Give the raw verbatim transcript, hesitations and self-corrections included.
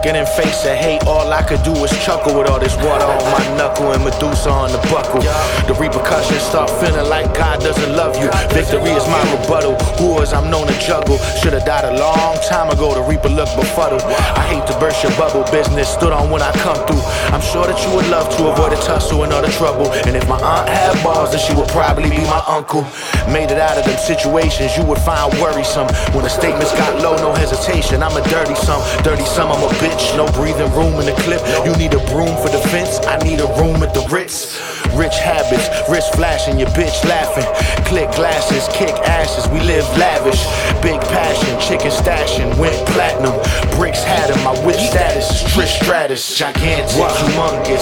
looking in face of hate, all I could do was chuckle with all this water on my knuckle and Medusa on the buckle. The repercussions start feeling like God doesn't love you. Victory is my rebuttal, whores I'm known to juggle. Should've died a long time ago, the reaper look befuddled. I hate to burst your bubble, business stood on when I come through. I'm sure that you would love to avoid the tussle and all the trouble. And if my aunt had balls, then she would probably be my uncle. Made it out of them situations you would find worrisome. When the statements got low, no hesitation, I'm a dirty some. Dirty some, I'm a bitch, no breathing room in the clip. You need a broom for defense, I need a room at the Ritz. Rich habits, wrist flashing, your bitch laughing. Click glasses, kick asses, we live lavish. Big passion, chicken stashing, went platinum. Bricks had him, my whip status is Trish Stratus. Gigantic, humongous,